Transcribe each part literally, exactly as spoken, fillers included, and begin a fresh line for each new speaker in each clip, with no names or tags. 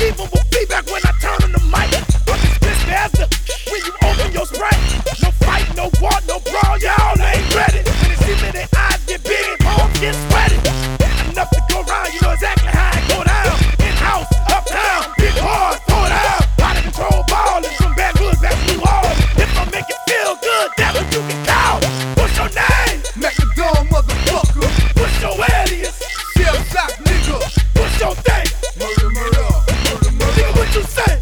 evil feedback when I turn on the mic. I'm just crispy as the when you open your Sprite. No fight, no war, no brawl, y'all ain't ready. When they see me, their eyes get big, palms get sweaty. Enough to go round, you know exactly how it go down. In-house, uptown, big hard, throw it out. Out of control ball and some bad hoods, that's too hard. If I make it feel good, that's what you can call. What's your name?
Macadam, motherfucker.
What's your alias?
Shell shock, nigga.
What's your thing?
Murder, murder, murder, murder.
Nigga, what you say?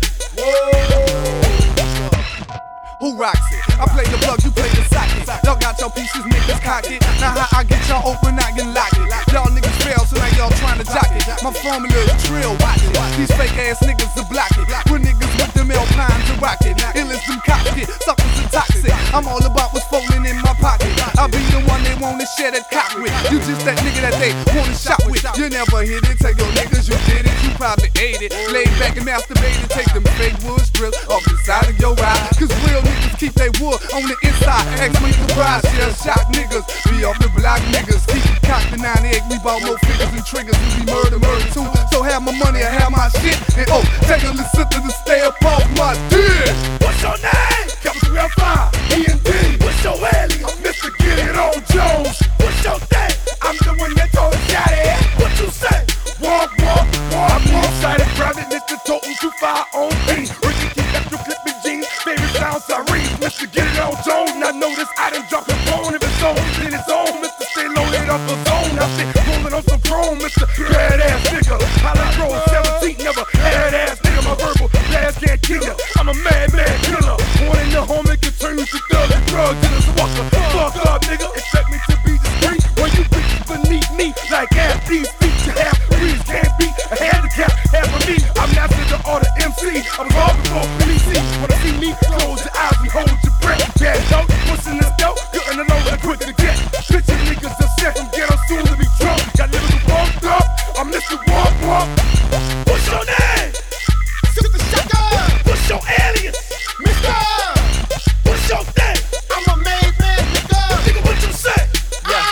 Who rocks it? I play the plug, you play the socket. Y'all got your pieces, niggas cock it. Now how I get y'all open, I can lock it. Y'all niggas fail, so now y'all trying to jock it. My formula is drill, watch it. These fake ass niggas are block it. When niggas with them Alpines to rock it. Illest them cops get, suckers are toxic. I'm all about what's falling in my pocket. I'll be the one they wanna share that cock with. You just that nigga that they wanna shop with. You never hit it, take your niggas, you did it. You probably ate it. Laid back and masturbated, take them fake wood strips off the side of your eye. Cause real niggas keep they wood on the inside. X me the prize, shell shock niggas. We off the block niggas. Keep it cocked in ninety-eight. We bought more figures and triggers. We be murder, murder too. So have my money, I have my shit. And oh, take a listen to the stay up off my dick.
What's your name?
Capital F I, E N D.
What's your alias?
I'm Mister Get It On Jones.
What's your thing?
I'm the one that told us shot it.
What you say?
Walk, walk, walk. I'm inside of private, Mister Totem to fire on me. Ricky keep after clipping jeans. Favorite sounds I read. Mister Get It On Jones. Now notice I done drop a phone if it's on. Then it's on. Mister Stay loaded off the zone. I sit rolling on some chrome. Mister Badass nigga. Holland Roll seventeen. Never had ass nigga. My verbal blast can't kill ya. I'm a mad, mad killer. One in the home that can turn you to thug and drug dealers. Walk the fuck up, nigga. Expect me to be discreet when you bitches beneath me. Like half these feet, you half breeze can't beat a handicap. Half of me, I'm master the order M C. I'm involved before P C. Wanna see me? Close your eyes and hold your breath. Bad dog, pushing this dope, getting along and quick to get. Bitches niggas upset from ghetto soon to be drunk. Got niggas walked up. I'm Mister Walk Walk.
What's your name?
Sister Shaka.
What's your alias?
Mister.
What's your thing?
I'm a made man, nigga.
Nigga, what you say?
Yeah.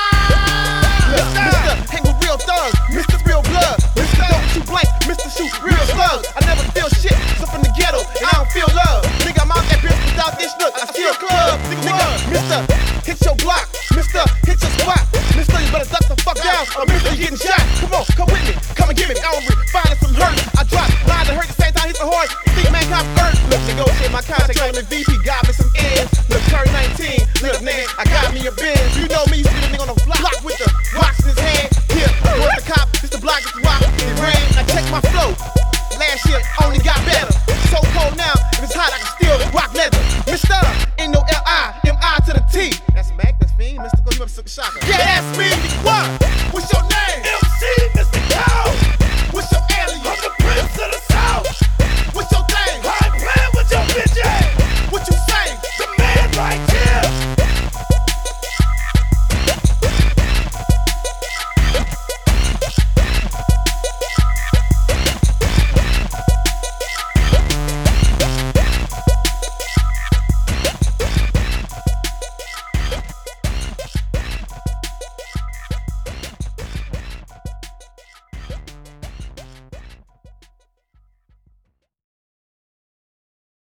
Mister, Mister, hang with real thugs. Mister Real Blood. Mister Don't Shoot Blank. Mister Shoot Real Slugs. I never feel shit except from the ghetto, and I don't feel love. Nigga, I'm out that bitch without this look. I steal club. Nigga, Mister Hit your block. Mister Hit your spot. Mister You better duck the fuck down, or Mister You getting shot. Come on, come with me. Come and give me. I will find some hurt. I drop lines that hurt the same time. Hit the horse. You think man cop hurt? Look, negotiate my contract on the V P. Got me some ends. Look, Curry nineteen. Look, nigga, I got me a Benz. You know me, spit a nigga on the block with the rocks in his hand. Here, where's the cop? It's the block, it's the rock. It rain. I check my flow. Last year only got better. So cold now, if it's hot, I can still rock leather. Mister Ain't no L I, M I to the T. That's Mac, that's Fiend. Mister Go, you up to Shocker. Yeah, that's me. What? What's your name?